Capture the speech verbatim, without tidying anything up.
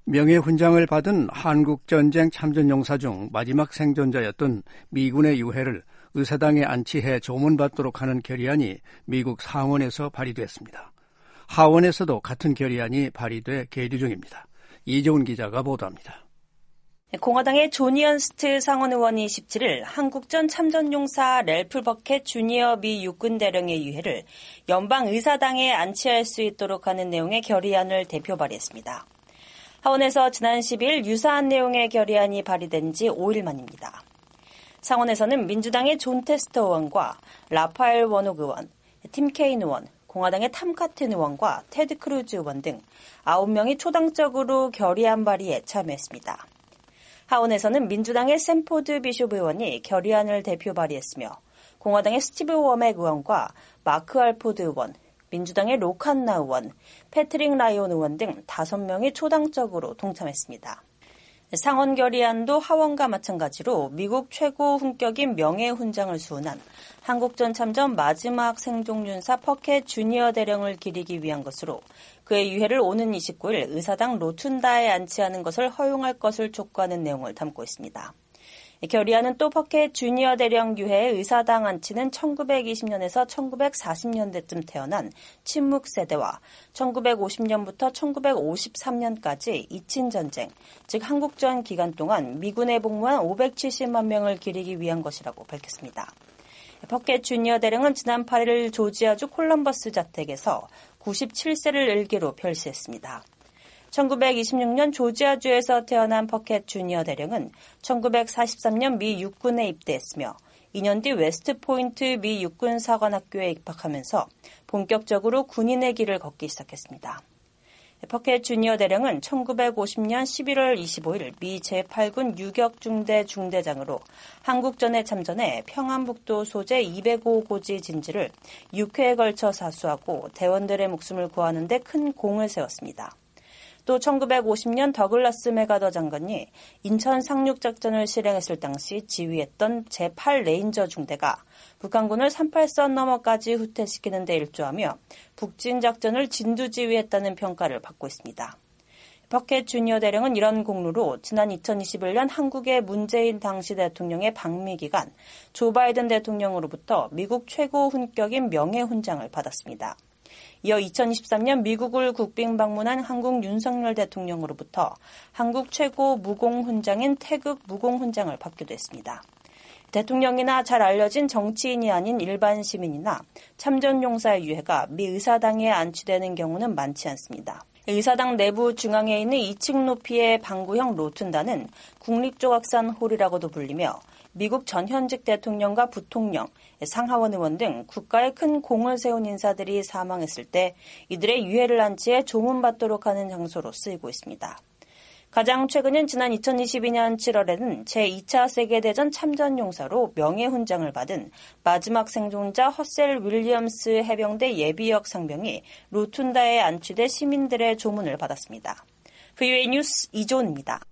명예훈장을 받은 한국전쟁 참전용사 중 마지막 생존자였던 미군의 유해를 의사당에 안치해 조문받도록 하는 결의안이 미국 상원에서 발의됐습니다. 하원에서도 같은 결의안이 발의돼 계류 중입니다. 이재훈 기자가 보도합니다. 공화당의 존 이언스트 상원 의원이 십칠 일 한국전 참전용사 랠프 버켓 주니어 미 육군 대령의 유해를 연방의사당에 안치할 수 있도록 하는 내용의 결의안을 대표 발의했습니다. 하원에서 지난 십이 일 유사한 내용의 결의안이 발의된 지 오 일 만입니다. 상원에서는 민주당의 존 테스터 의원과 라파엘 워녹 의원, 팀 케인 의원, 공화당의 탐 카튼 의원과 테드 크루즈 의원 등 아홉 명이 초당적으로 결의안 발의에 참여했습니다. 하원에서는 민주당의 샘 포드 비숍 의원이 결의안을 대표 발의했으며 공화당의 스티브 워맥 의원과 마크 알포드 의원, 민주당의 로칸나 의원, 패트릭 라이온 의원 등 다섯 명이 초당적으로 동참했습니다. 상원 결의안도 하원과 마찬가지로 미국 최고 훈격인 명예훈장을 수훈한 한국전 참전 마지막 생존윤사 퍼켓 주니어 대령을 기리기 위한 것으로 그의 유해를 오는 이십구 일 의사당 로툰다에 안치하는 것을 허용할 것을 촉구하는 내용을 담고 있습니다. 결의안은 또 퍼켓 주니어 대령 유해의 의사당 안치는 천구백이십 년에서 천구백사십 년대쯤 태어난 침묵 세대와 천구백오십 년부터 천구백오십삼 년까지 이친전쟁, 즉 한국전 기간 동안 미군에 복무한 오백칠십만 명을 기리기 위한 것이라고 밝혔습니다. 퍼켓 주니어 대령은 지난 팔 일 조지아주 콜럼버스 자택에서 구십칠 세를 일기로 별세했습니다. 천구백이십육 년 조지아주에서 태어난 퍼켓 주니어 대령은 천구백사십삼 년 미 육군에 입대했으며 이 년 뒤 웨스트포인트 미 육군 사관학교에 입학하면서 본격적으로 군인의 길을 걷기 시작했습니다. 퍼켓 주니어 대령은 천구백오십 년 십일 월 이십오 일 미 제팔 군 유격중대 중대장으로 한국전에 참전해 평안북도 소재 이백오 고지 진지를 육 회에 걸쳐 사수하고 대원들의 목숨을 구하는 데 큰 공을 세웠습니다. 또 천구백오십 년 더글라스 메가더 장관이 인천 상륙작전을 실행했을 당시 지휘했던 제팔 레인저 중대가 북한군을 삼팔선 너머까지 후퇴시키는 데 일조하며 북진작전을 진두지휘했다는 평가를 받고 있습니다. 퍼켓 주니어 대령은 이런 공로로 지난 이천이십일 년 한국의 문재인 당시 대통령의 방미 기간 조 바이든 대통령으로부터 미국 최고 훈격인 명예훈장을 받았습니다. 이어 이천이십삼 년 미국을 국빈 방문한 한국 윤석열 대통령으로부터 한국 최고 무공훈장인 태극 무공훈장을 받기도 했습니다. 대통령이나 잘 알려진 정치인이 아닌 일반 시민이나 참전용사의 유해가 미 의사당에 안치되는 경우는 많지 않습니다. 의사당 내부 중앙에 있는 이 층 높이의 방구형 로툰다는 국립조각산 홀이라고도 불리며 미국 전 현직 대통령과 부통령, 상하원 의원 등 국가에 큰 공을 세운 인사들이 사망했을 때 이들의 유해를 안치해 조문받도록 하는 장소로 쓰이고 있습니다. 가장 최근인 지난 이천이십이 년 칠 월에는 제이 차 세계대전 참전용사로 명예훈장을 받은 마지막 생존자 허셀 윌리엄스 해병대 예비역 상병이 로툰다에 안치돼 시민들의 조문을 받았습니다. 브이오에이 뉴스 이조은입니다.